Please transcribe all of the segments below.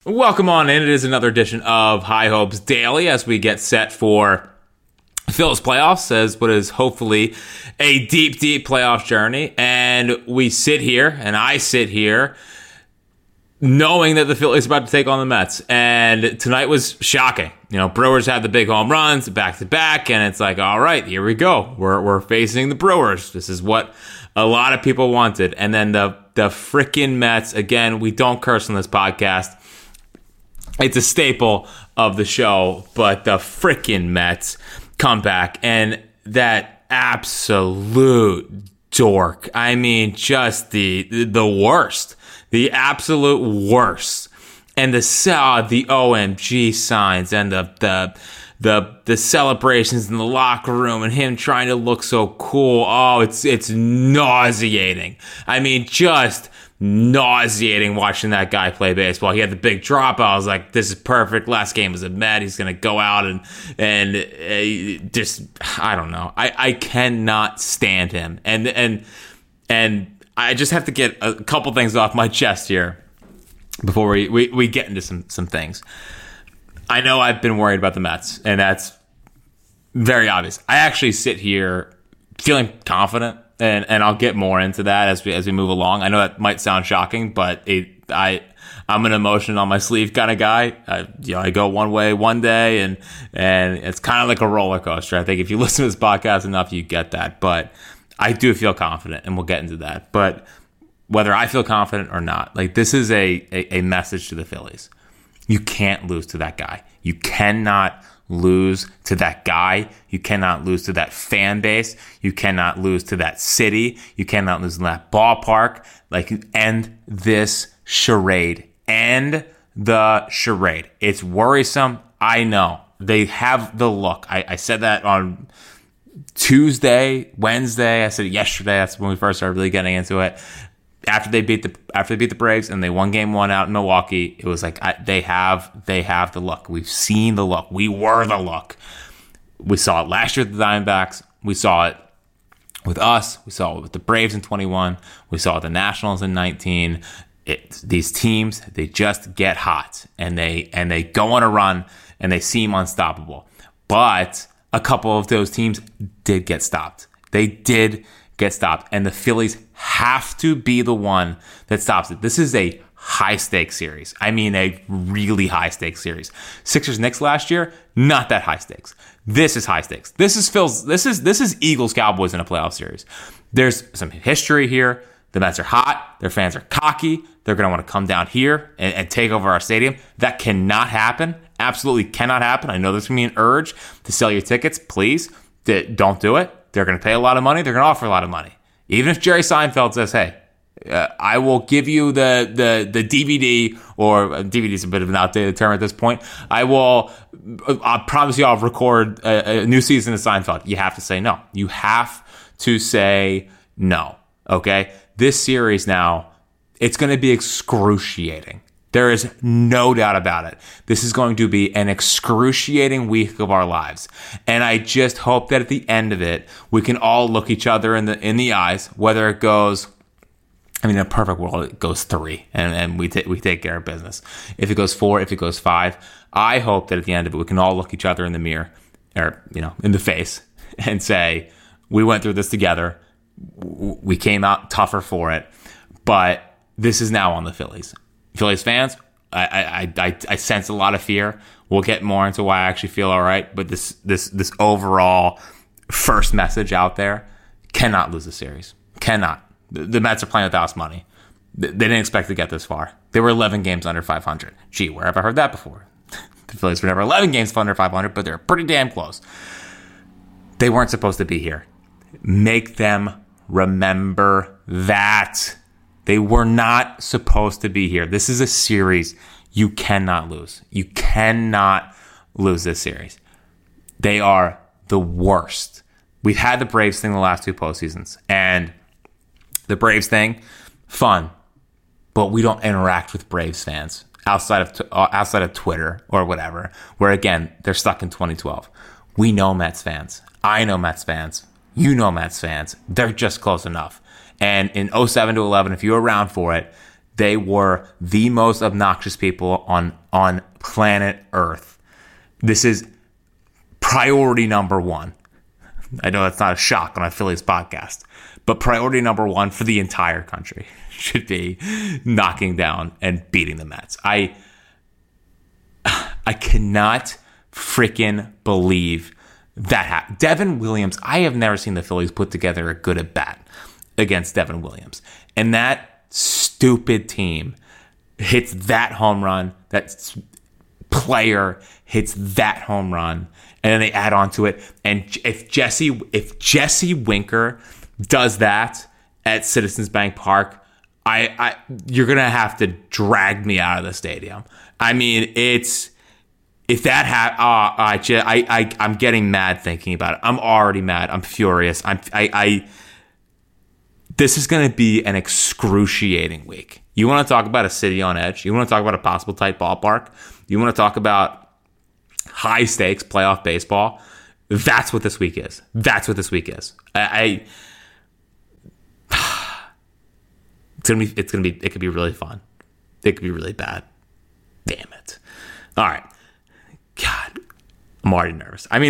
Welcome on in. It is another edition of High Hopes Daily as we get set for Phil's playoffs as what is hopefully a deep, deep playoff journey. And we sit here, and I sit here, knowing that the Phillies are about to take on the Mets. And tonight was shocking. You know, Brewers had the big home runs back-to-back, and it's like, all right, here we go. We're facing the Brewers. This is what a lot of people wanted. And then the freaking Mets, again, we don't curse on this podcast. It's a staple of the show, but the freaking Mets come back, and that absolute dork. I mean, just the worst. The absolute worst. And the OMG signs and the celebrations in the locker room and him trying to look so cool. Oh, it's nauseating. I mean, just nauseating watching that guy play baseball. He had the big drop. I was like, this is perfect. Last game was a Met. He's going to go out and just, I don't know. I cannot stand him. And I just have to get a couple things off my chest here before we get into some things. I know I've been worried about the Mets, and that's very obvious. I actually sit here feeling confident. And I'll get more into that as we move along. I know that might sound shocking, but I'm an emotion on my sleeve kind of guy. I go one way one day, and it's kind of like a roller coaster. I think if you listen to this podcast enough, you get that. But I do feel confident, and we'll get into that. But whether I feel confident or not, like, this is a message to the Phillies. You can't lose to that guy. You cannot lose to that guy. You cannot lose to that fan base. You cannot lose to that city. You cannot lose to that ballpark. Like, end this charade. End the charade. It's worrisome. I know. They have the look. I said that on Tuesday, Wednesday. I said it yesterday. That's when we first started really getting into it. After they beat the Braves and they won Game 1 out in Milwaukee, it was like they have the look. We've seen the look. We were the look. We saw it last year with the Diamondbacks. We saw it with us. We saw it with the Braves in 21. We saw it with the Nationals in 19. These teams, they just get hot and they go on a run and they seem unstoppable. But a couple of those teams did get stopped. They did get stopped, and the Phillies have to be the one that stops it. This is a high-stakes series. I mean, a really high-stakes series. Sixers-Knicks last year, not that high stakes. This is high stakes. This is Eagles-Cowboys in a playoff series. There's some history here. The Mets are hot. Their fans are cocky. They're going to want to come down here and take over our stadium. That cannot happen. Absolutely cannot happen. I know there's going to be an urge to sell your tickets. Please, don't do it. They're going to pay a lot of money. They're going to offer a lot of money. Even if Jerry Seinfeld says, hey, I will give you the DVD, or DVD is a bit of an outdated term at this point. I promise you I'll record a new season of Seinfeld. You have to say no. You have to say no. Okay? This series now, it's going to be excruciating. There is no doubt about it. This is going to be an excruciating week of our lives. And I just hope that at the end of it, we can all look each other in the eyes, whether it goes, I mean, in a perfect world, it goes 3 and we take care of business. If it goes 4, if it goes 5, I hope that at the end of it, we can all look each other in the mirror, or, in the face, and say, we went through this together. We came out tougher for it, but this is now on the Phillies. Phillies fans, I sense a lot of fear. We'll get more into why I actually feel all right, but this overall first message out there, cannot lose the series. Cannot. The Mets are playing with house money. They didn't expect to get this far. They were 11 games under 500. Gee, where have I heard that before? The Phillies were never 11 games under 500, but they're pretty damn close. They weren't supposed to be here. Make them remember that. They were not supposed to be here. This is a series you cannot lose. You cannot lose this series. They are the worst. We've had the Braves thing the last 2 postseasons, and the Braves thing, fun, but we don't interact with Braves fans outside of Twitter or whatever, where, again, they're stuck in 2012. We know Mets fans. I know Mets fans. You know Mets fans. They're just close enough. And in 07 to 11, if you were around for it, They were the most obnoxious people on planet Earth. This is priority number one. I know that's not a shock on a Phillies podcast, but priority number one for the entire country should be knocking down and beating the Mets. I cannot freaking believe that happened. Devin Williams, I have never seen the Phillies put together a good at bat against Devin Williams. And that stupid team hits that home run, that player hits that home run, and then they add on to it. And if Jesse Winker does that at Citizens Bank Park, you're gonna have to drag me out of the stadium. I mean, if that I'm getting mad thinking about it. I'm already mad. I'm furious. This is going to be an excruciating week. You want to talk about a city on edge? You want to talk about a possible tight ballpark? You want to talk about high stakes playoff baseball? That's what this week is. It could be really fun. It could be really bad. Damn it. All right. God, I'm already nervous. I mean,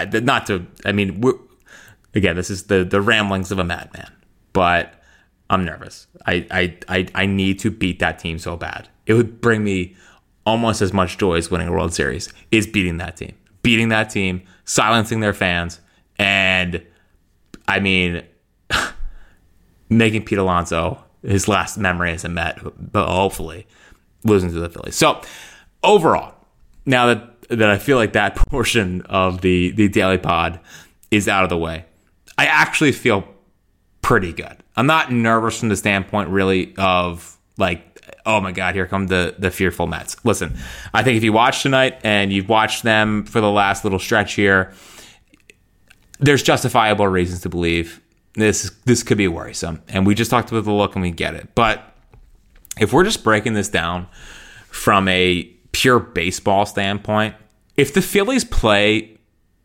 again, this is the ramblings of a madman, but I'm nervous. I need to beat that team so bad. It would bring me almost as much joy as winning a World Series, is beating that team, silencing their fans, and I mean, making Pete Alonso his last memory as a Met, but hopefully losing to the Phillies. So overall, now that I feel like that portion of the Daily Pod is out of the way, I actually feel pretty good. I'm not nervous from the standpoint really of like, oh my God, here come the fearful Mets. Listen, I think if you watch tonight and you've watched them for the last little stretch here, there's justifiable reasons to believe this could be worrisome. And we just talked about the look and we get it. But if we're just breaking this down from a pure baseball standpoint, if the Phillies play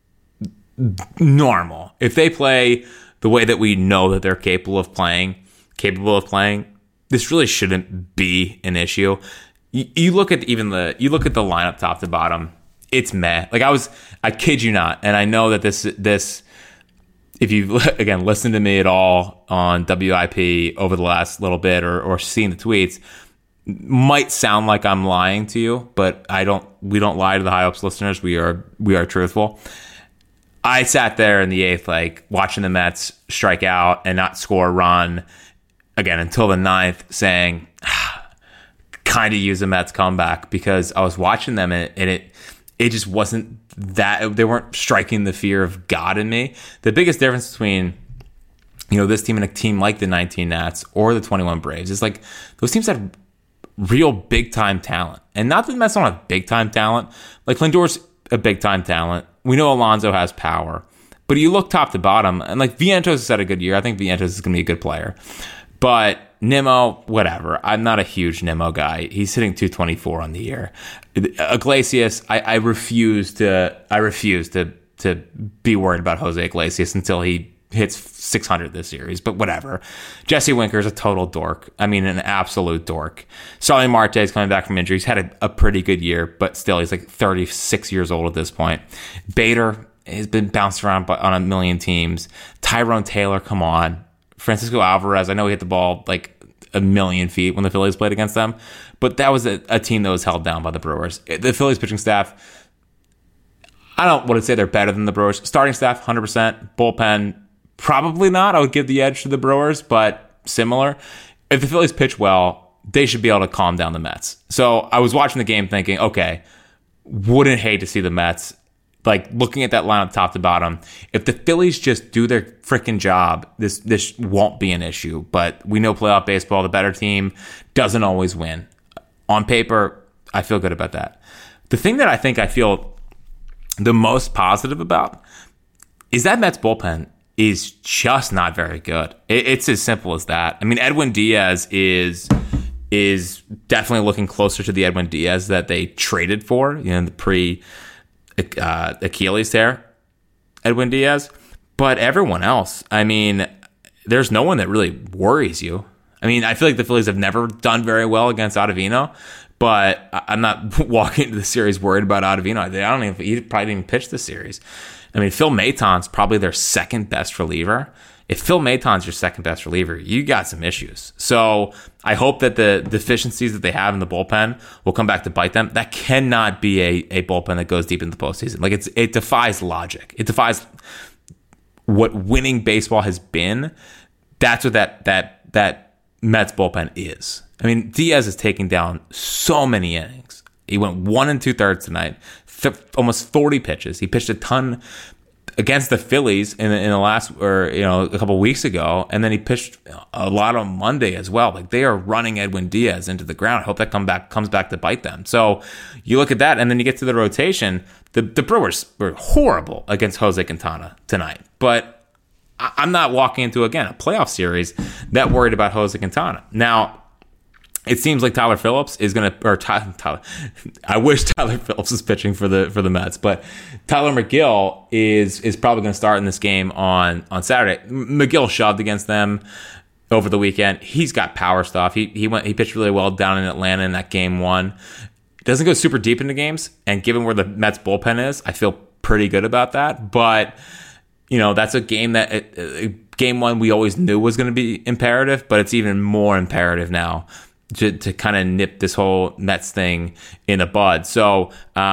normal, if they play the way that we know that they're capable of playing, this really shouldn't be an issue. You look at the lineup top to bottom, it's meh. Like I kid you not, and I know that this if you've again listened to me at all on WIP over the last little bit or seen the tweets, might sound like I'm lying to you, but we don't lie to the High Hopes listeners. We are truthful. I sat there in the eighth, like watching the Mets strike out and not score a run again until the ninth, saying, kind of use a Mets comeback, because I was watching them and it just wasn't that, they weren't striking the fear of God in me. The biggest difference between this team and a team like the 19 Nats or the 21 Braves is like those teams had real big time talent, and not that the Mets don't have big time talent. Like Lindor's a big time talent. We know Alonso has power, but you look top to bottom, and like Vientos has had a good year. I think Vientos is going to be a good player, but Nimmo, whatever. I'm not a huge Nimmo guy. He's hitting 224 on the year. Iglesias, I refuse to be worried about Jose Iglesias until he hits 600 this series, but whatever. Jesse Winker is a total dork. I mean, an absolute dork. Starling Marte is coming back from injury. He's had a pretty good year, but still, he's like 36 years old at this point. Bader has been bounced around on a million teams. Tyrone Taylor, come on. Francisco Alvarez, I know he hit the ball like a million feet when the Phillies played against them, but that was a team that was held down by the Brewers. The Phillies pitching staff, I don't want to say they're better than the Brewers. Starting staff, 100%. Bullpen, probably not. I would give the edge to the Brewers, but similar. If the Phillies pitch well, they should be able to calm down the Mets. So I was watching the game thinking, okay, wouldn't hate to see the Mets, like looking at that lineup top to bottom, if the Phillies just do their freaking job, this won't be an issue. But we know playoff baseball, the better team doesn't always win. On paper, I feel good about that. The thing that I think I feel the most positive about is that Mets bullpen is just not very good. It's as simple as that. I mean, Edwin Diaz is definitely looking closer to the Edwin Diaz that they traded for, the pre Achilles tear, Edwin Diaz. But everyone else, I mean, there's no one that really worries you. I mean, I feel like the Phillies have never done very well against Ottavino, but I'm not walking into the series worried about Ottavino. I don't even, he probably didn't even pitch the series. I mean, Phil Maton's probably their second best reliever. If Phil Maton's your second best reliever, you got some issues. So I hope that the deficiencies that they have in the bullpen will come back to bite them. That cannot be a bullpen that goes deep into the postseason. Like it defies logic. It defies what winning baseball has been. That's what that Mets bullpen is. I mean, Diaz is taking down so many innings. He went 1 2/3 tonight, almost 40 pitches. He pitched a ton against the Phillies in the last, or a couple of weeks ago, and then he pitched a lot on Monday as well. Like, they are running Edwin Diaz into the ground. I hope that comes back to bite them. So you look at that, and then you get to the rotation. The Brewers were horrible against Jose Quintana tonight, but I'm not walking into, again, a playoff series that worried about Jose Quintana. Now, it seems like Tyler Phillips is going to, or Tyler. I wish Tyler Phillips was pitching for the Mets, but Tyler McGill is probably going to start in this game on Saturday. McGill shoved against them over the weekend. He's got power stuff. He pitched really well down in Atlanta in that game 1. Doesn't go super deep into games, and given where the Mets bullpen is, I feel pretty good about that. But that's a game that game 1 we always knew was going to be imperative, but it's even more imperative now to kind of nip this whole Mets thing in the bud. So,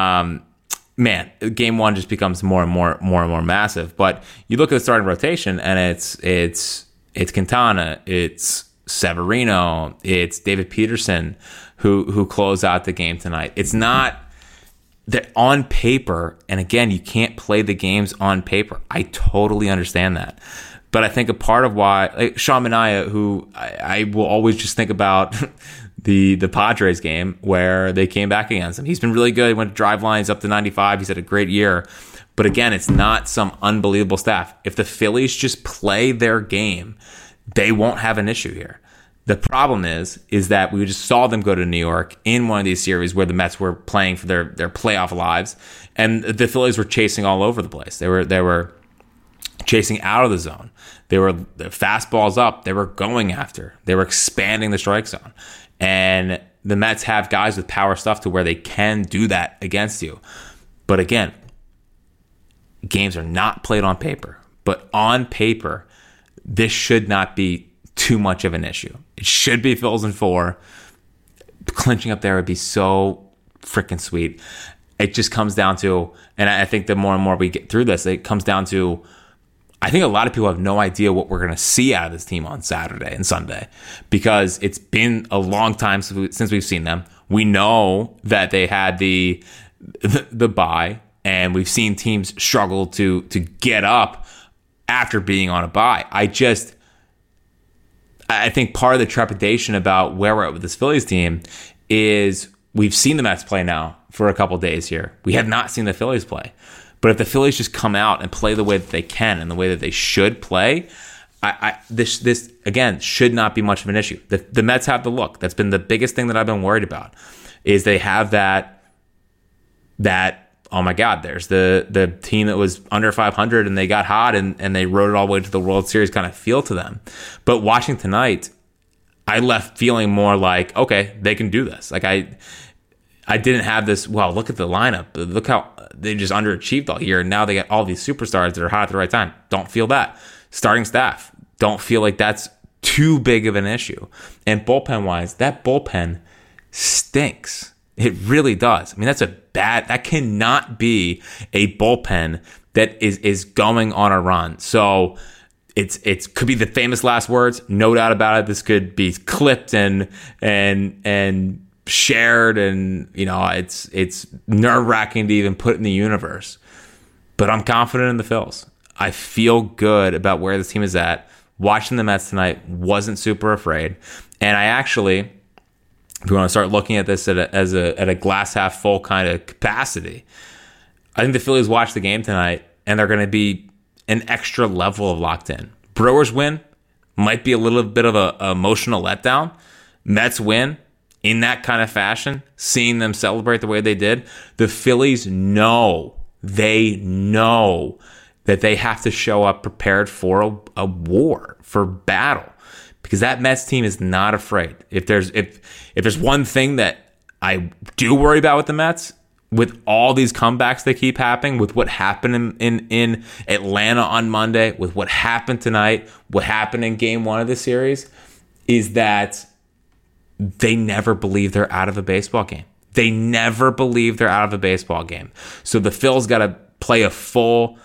man, game 1 just becomes more and more massive. But you look at the starting rotation, and it's Quintana, it's Severino, it's David Peterson who close out the game tonight. It's not that on paper, and again, you can't play the games on paper. I totally understand that. But I think a part of why, like Sean Manaea, who I will always just think about the Padres game where they came back against him. He's been really good. He went to drive lines up to 95. He's had a great year. But again, it's not some unbelievable staff. If the Phillies just play their game, they won't have an issue here. The problem is that we just saw them go to New York in one of these series where the Mets were playing for their playoff lives, and the Phillies were chasing all over the place. They were chasing out of the zone. They were the fastballs up. They were going after. They were expanding the strike zone. And the Mets have guys with power stuff to where they can do that against you. But again, games are not played on paper. But on paper, this should not be too much of an issue. It should be Phils in 4. Clinching up there would be so freaking sweet. It just comes down to, and I think the more and more we get through this, it comes down to, I think a lot of people have no idea what we're going to see out of this team on Saturday and Sunday, because it's been a long time since we've seen them. We know that they had the bye, and we've seen teams struggle to get up after being on a bye. I think part of the trepidation about where we're at with this Phillies team is we've seen the Mets play now for a couple days here. We have not seen the Phillies play. But if the Phillies just come out and play the way that they can and the way that they should play, this again should not be much of an issue. The Mets have the look. That's been the biggest thing that I've been worried about, is they have that oh my God, there's the team that was under 500 and they got hot and they rode it all the way to the World Series kind of feel to them. But watching tonight, I left feeling more like, okay, they can do this. Like I didn't have this, well, look at the lineup. Look how they just underachieved all year. And now they got all these superstars that are hot at the right time. Don't feel that. Starting staff, don't feel like that's too big of an issue. And bullpen-wise, that bullpen stinks. It really does. I mean, that cannot be a bullpen that is going on a run. So it could be the famous last words, no doubt about it. This could be clipped and shared, and it's nerve-wracking to even put in the universe. But I'm confident in the Phils. I feel good about where this team is at. Watching the Mets tonight, wasn't super afraid. And I actually, if you want to start looking at this at a glass half full kind of capacity, I think the Phillies watch the game tonight and they're going to be an extra level of locked in. Brewers win, might be a little bit of a emotional letdown. Mets win in that kind of fashion, seeing them celebrate the way they did. The Phillies know that they have to show up prepared for a war, for battle, because that Mets team is not afraid. If there's one thing that I do worry about with the Mets, with all these comebacks that keep happening, with what happened in Atlanta on Monday, with what happened tonight, what happened in game 1 of the series, is that they never believe they're out of a baseball game. They never believe they're out of a baseball game. So the Phils got to play a full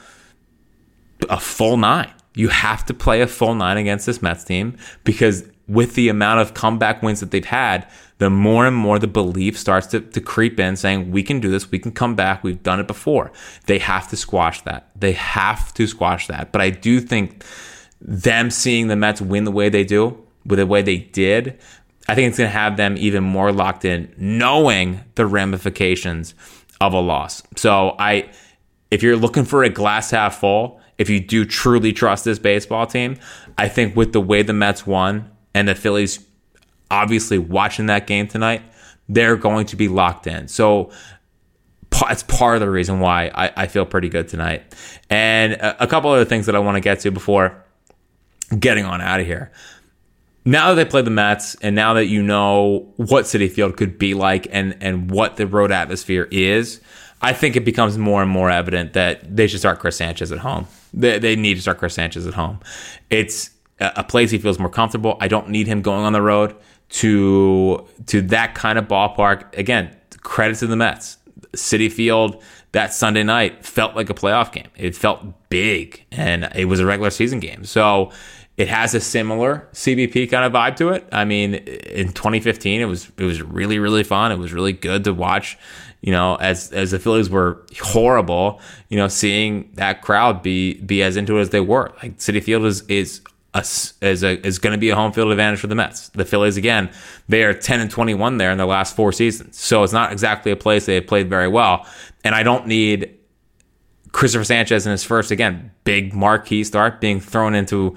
9. You have to play a full 9 against this Mets team, because with the amount of comeback wins that they've had, the more and more the belief starts to creep in, saying, we can do this, we can come back, we've done it before. They have to squash that. But I do think them seeing the Mets win the way they do, with the way they did, I think it's going to have them even more locked in, knowing the ramifications of a loss. So if you're looking for a glass half full, if you do truly trust this baseball team, I think with the way the Mets won and the Phillies obviously watching that game tonight, they're going to be locked in. So it's part of the reason why I feel pretty good tonight. And a couple other things that I want to get to before getting on out of here. Now that they play the Mets, and now that you know what Citi Field could be like and what the road atmosphere is, I think it becomes more and more evident that they should start Chris Sanchez at home. They need to start Chris Sanchez at home. It's a place he feels more comfortable. I don't need him going on the road to that kind of ballpark. Again, credit to the Mets. Citi Field that Sunday night felt like a playoff game. It felt big, and it was a regular season game. So it has a similar CBP kind of vibe to it. I mean, in 2015, it was really, really fun. It was really good to watch, as the Phillies were horrible, seeing that crowd be as into it as they were. Like, Citi Field is going to be a home field advantage for the Mets. The Phillies, again, they are 10-21 there in their last 4 seasons. So it's not exactly a place they have played very well. And I don't need Christopher Sanchez in his first, again, big marquee start being thrown into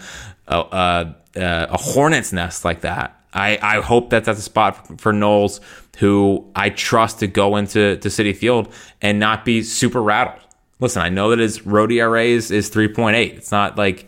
a hornet's nest like that. I hope that's a spot for Knowles, who I trust to go into Citi Field and not be super rattled. Listen, I know that his road ERA is 3.8. It's not like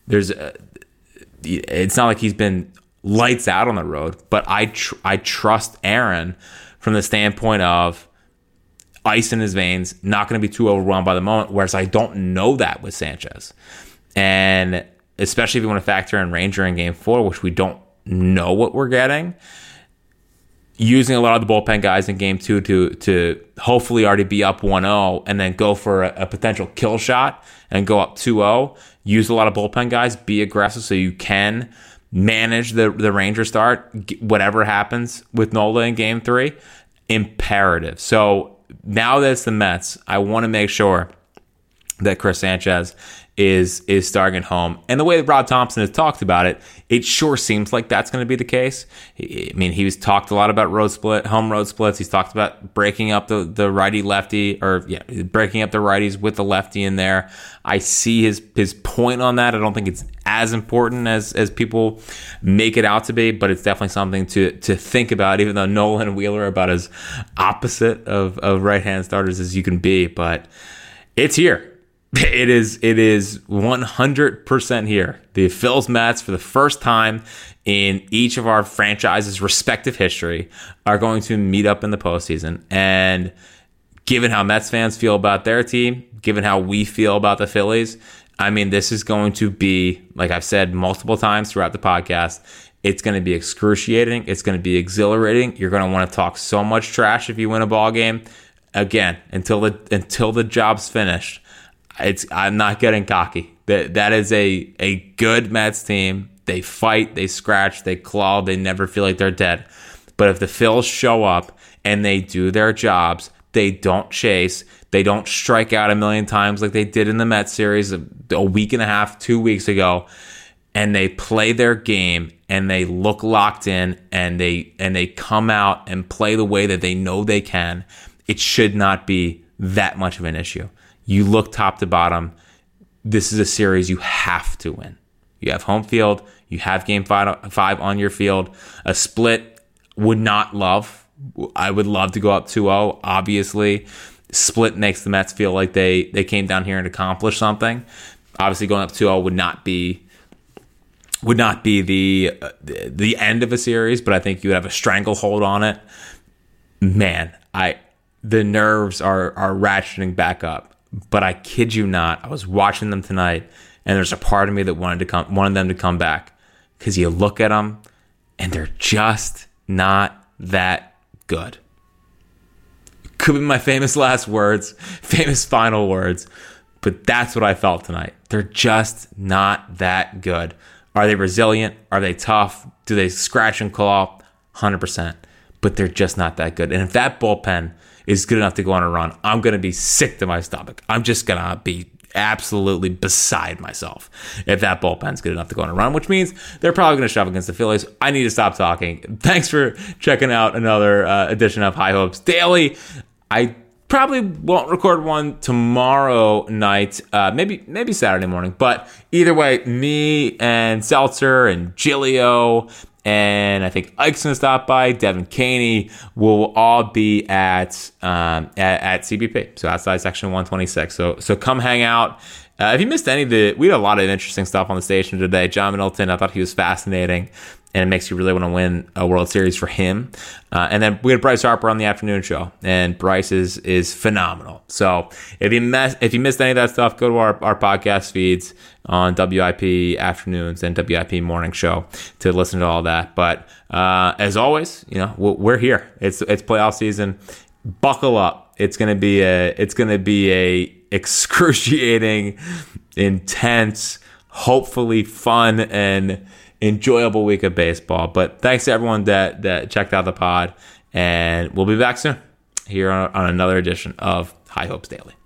it's not like he's been lights out on the road, but I trust Aaron from the standpoint of ice in his veins, not going to be too overwhelmed by the moment, whereas I don't know that with Sanchez. And especially if you want to factor in Ranger in game 4, which we don't know what we're getting, using a lot of the bullpen guys in game 2 to hopefully already be up 1-0 and then go for a potential kill shot and go up 2-0. Use a lot of bullpen guys, be aggressive so you can manage the Ranger start, whatever happens with Nola in game 3. Imperative. So now that it's the Mets, I want to make sure that Chris Sanchez is starting at home. And the way that Rob Thompson has talked about it, it sure seems like that's going to be the case. I mean, he's talked a lot about home road splits. He's talked about breaking up the righty-lefty, breaking up the righties with the lefty in there. I see his point on that. I don't think it's as important as people make it out to be, but it's definitely something to think about, even though Nolan and Wheeler are about as opposite of right-hand starters as you can be. But it's here. It is 100% here. The Phils Mets, for the first time in each of our franchises' respective history, are going to meet up in the postseason. And given how Mets fans feel about their team, given how we feel about the Phillies, I mean, this is going to be, like I've said multiple times throughout the podcast, it's going to be excruciating. It's going to be exhilarating. You're going to want to talk so much trash if you win a ball game. Again, until the job's finished, I'm not getting cocky. That is a good Mets team. They fight, they scratch, they claw, they never feel like they're dead. But if the Phils show up and they do their jobs, they don't chase, they don't strike out a million times like they did in the Mets series a week and a half, 2 weeks ago, and they play their game and they look locked in and they come out and play the way that they know they can, it should not be that much of an issue. You look top to bottom, this is a series you have to win. You have home field. You have game 5 on your field. A split would not love. I would love to go up 2-0. Obviously, split makes the Mets feel like they came down here and accomplished something. Obviously, going up 2-0 would not be would not be the end of a series, but I think you would have a stranglehold on it. Man, the nerves are ratcheting back up. But I kid you not, I was watching them tonight, and there's a part of me that wanted them to come back, because you look at them and they're just not that good. Could be my famous last words, famous final words, but that's what I felt tonight. They're just not that good. Are they resilient? Are they tough? Do they scratch and claw? 100%. But they're just not that good. And if that bullpen is good enough to go on a run, I'm going to be sick to my stomach. I'm just going to be absolutely beside myself if that bullpen's good enough to go on a run, which means they're probably going to shove against the Phillies. I need to stop talking. Thanks for checking out another edition of High Hopes Daily. I probably won't record one tomorrow night, maybe Saturday morning. But either way, me and Seltzer and Giglio and I think Ike's gonna stop by. Devin Caney will all be at CBP, so outside section 126. So come hang out. If you missed any of we had a lot of interesting stuff on the station today. John Middleton, I thought he was fascinating, and it makes you really want to win a World Series for him. And then we had Bryce Harper on the afternoon show, and Bryce is phenomenal. So if you missed any of that stuff, go to our podcast feeds on WIP afternoons and WIP morning show to listen to all that. But as always, we're here. It's playoff season. Buckle up. It's gonna be a excruciating, intense, hopefully fun and enjoyable week of baseball. But thanks to everyone that checked out the pod, and we'll be back soon here on another edition of High Hopes Daily.